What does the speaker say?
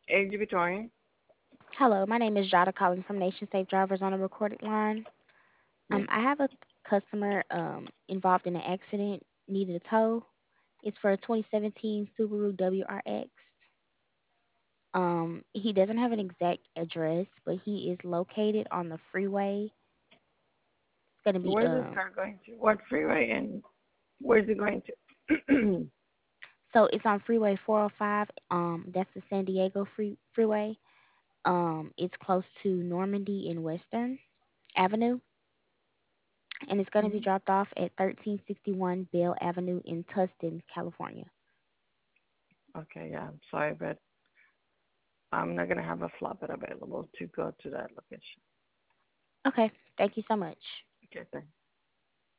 Age between. Hello, my name is Jada calling from Nation Safe Drivers on a recorded line. Yeah. I have a customer involved in an accident, needed a tow. It's for a 2017 Subaru WRX. He doesn't have an exact address, but he is located on the freeway. It's going to So be where's this car going to? What freeway and where's it going to? so it's on Freeway 405. That's the San Diego freeway. It's close to Normandy and Western Avenue, and it's going to be Mhm. dropped off at 1361 Bell Avenue in Tustin, California. Okay, yeah, I'm sorry, but I'm not gonna have a flatbed available to go to that location. Okay, thank you so much. Okay, thanks.